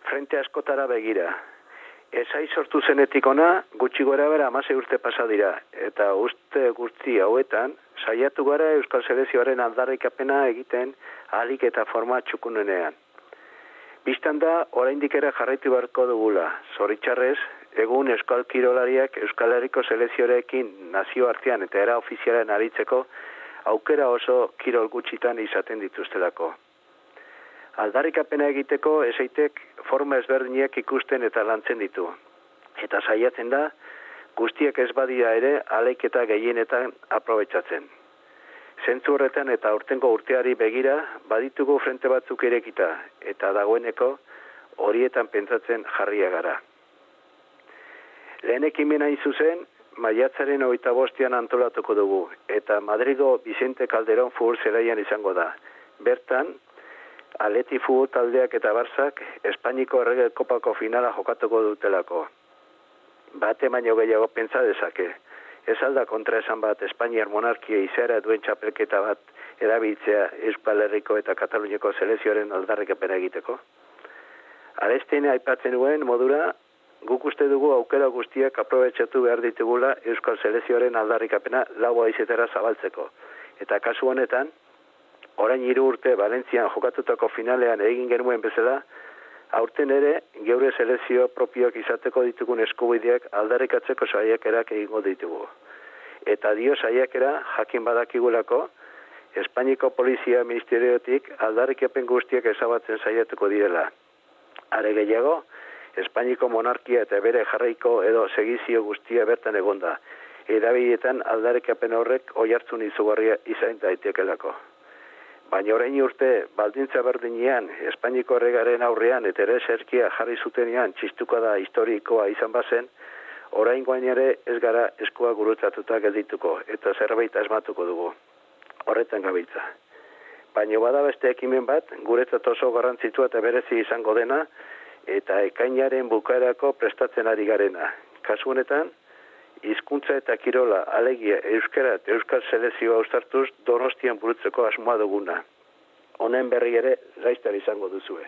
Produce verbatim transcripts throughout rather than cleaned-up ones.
frente askotara begira. Esai sortu zenetik ona, gutxi gora bera hamasei urte pasa dira, eta uste guzti hauetan, saiatu gara Euskal Selekzioaren aldarrikapena egiten ahalik eta forma txukunenean. Bistan da, oraindik ere jarraitu beharko dugula. Zoritxarrez, egun Euskal Kirolariak Euskal Herriko Selekzioarekin nazioartean eta era ofizialen aritzeko aukera oso kirol gutxitan izaten dituztelako. Aldarrikapena egiteko esaitek forma ezberdinak ikusten eta lantzen ditu. Eta saiatzen da, guztiak ez badira ere aleiketa gehienetan aprobetxatzen. Zentzu horretan eta aurtengo urteari begira baditugu frente batzuk irekita eta dagoeneko horietan pentsatzen jarria gara. Lehen ekimena zuzen, maiatzaren hogeita bostean antolatuko dugu eta Madrigo Vicente Calderón futbol zelaian izango da. Bertan, Atleti futbol taldeak eta Barzak Espainiko Errege Kopako finala jokatuko dutelako. Bate baino gehiago pentsa dezake. Ez alda kontraesan bat Espainiar monarkia izaera duen txapelketa bat erabiltzea Euskal Herriko eta Kataluniako selekzioaren aldarrikapena egiteko. Arestein aipatzen nuen modura, guk uste dugu aukera guztiak aprobetxatu behar ditugula Euskal Selekzioaren aldarrikapena lau haizetara zabaltzeko. Eta kasu honetan, orain hiru urte Valentzian jokatutako finalean egin genuen bezala, aurten ere geure selekzio propioak izateko ditugun eskubideak aldarrikatzeko saiakerak egingo ditugu. Eta dio saiakera jakin badakigulako, Espainiko Polizia Ministeriotik aldarrikapen guztiak ezabatzen saiatuko direla. Are gehiago, Espainiko monarkia eta bere jarraiko edo segizio guztia bertan egonda. Erabiletan aldarrikapen horrek oihartzun izugarria izan daitekelako. Baina orain urte, baldintza berdinean, Espainiko erregaren aurrean eta ere zerkia jarri zutenean txistuko da historikoa izan bazen, orain guain ere ez gara eskua gurutzatuta geldituko eta zerbait asmatuko dugu. Horretan gabiltza. Baina bada beste ekimen bat, guretzat oso garrantzitua eta berezi izango dena, eta ekainaren bukaerako prestatzen ari garena. Kasu honetan, hizkuntza eta kirola, alegia, euskara eta euskal selekzioa uztartuz Donostian burutzeko asmoa duguna. Honen berri ere laizter izango duzue.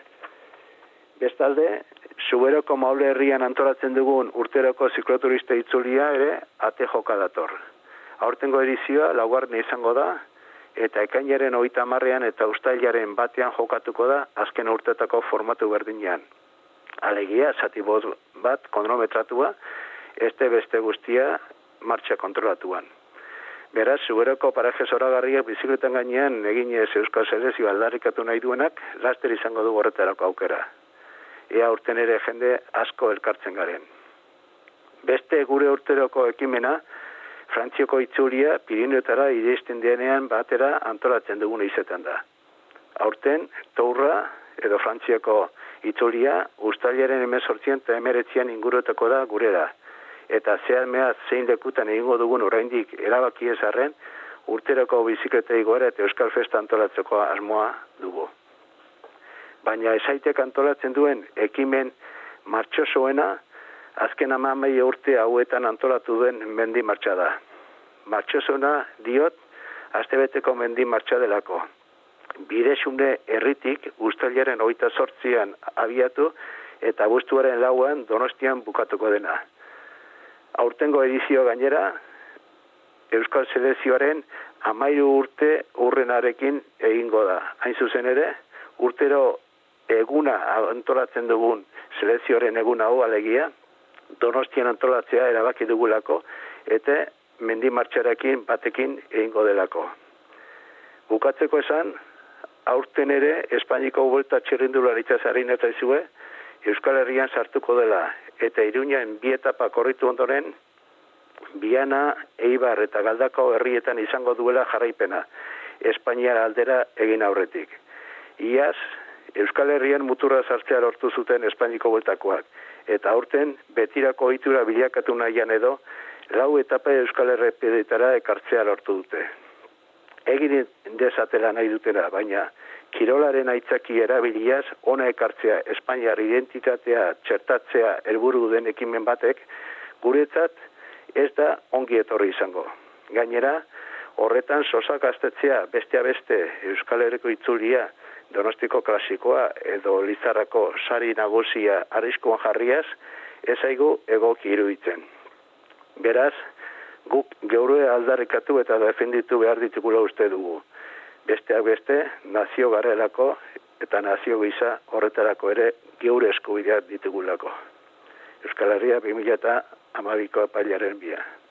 Bestalde, Zuberoko Maule herrian antolatzen dugun urteroko zikloturista itzulia ere ate joka dator. Aurtengo edizioa laugarren izango da, eta ekainaren hogeita hamarrean eta uztailaren batean jokatuko da azken urtetako formatu berdinean. Alegia, zati bost bat kronometratua, este beste guztia martxa kontrolatuan. Beraz, Zuberoko paraje zoragarriak bizikletan gainean eginez Euskal Selekzio aldarrikatu nahi duenak, laster izango du horretarako aukera. Ea urten ere jende asko elkartzen garen. Beste gure urteroko ekimena, Frantzioko itzulia Pirineotara ireisten denean batera antolatzen dugun izetan da. Aurten, Tourra edo Frantziako itzulia uztailaren hemezortzian eta hemeretzian ingurutako da gurera. Eta zehalmea zein lekutan egingo dugun oraindik erabaki ezarren, urteroko bizikleta igoera eta Euskal Festa antolatzeko asmoa dugu. Baina esaitek antolatzen duen ekimen martxosoena, azken hamamei urte hauetan antolatu duen mendi martxa da. Martxosona diot, astebeteko mendi martxa delako. Bidesune herritik uztailaren hogeita zortzian abiatu eta abuztuaren lauan Donostian bukatuko dena. Aurtengo edizio gainera, Euskal Selekzioaren hamairu urte urrenarekin egingo da. Hain zuzen ere, urtero eguna antolatzen dugun selekzioaren eguna hau alegia, Donostian antolatzea erabaki dugulako, eta mendi martxarekin batekin egingo delako. Bukatzeko esan, aurten ere Espainiko buelta txirrindularitza zarin eta izue, Euskal Herrian sartuko dela, eta Iruñan bi etapa korritu ondoren, Biana, Eibar eta Galdako herrietan izango duela jarraipena, Espainiar aldera egin aurretik. Iaz, Euskal Herrian muturra sartzea lortu zuten Espainiko bueltakoak, eta aurten betirako ohitura bilakatu nahian edo, lau etapa Euskal Herrepedetara ekartzea lortu dute. Egin dezatela nahi dutela, baina kirolaren aitzaki erabiliaz ona ekartzea Espainiar identitatea txertatzea helburu den ekimen batek, guretzat ez da ongi etorri izango. Gainera, horretan sosak astetzea beste beste Euskal Herriko itzulia Donostiko klasikoa edo Lizarrako sari nagusia arriskuan jarriaz, ez zaigu egoki iruditzen. Beraz, guk geure aldarrikatu eta defenditu behar ditugula uste dugu. Besteak beste, nazio garrelako eta nazio gisa horretarako ere geure eskubideak ditugulako. Euskal Herria bi mila hamabiko apailaren bia.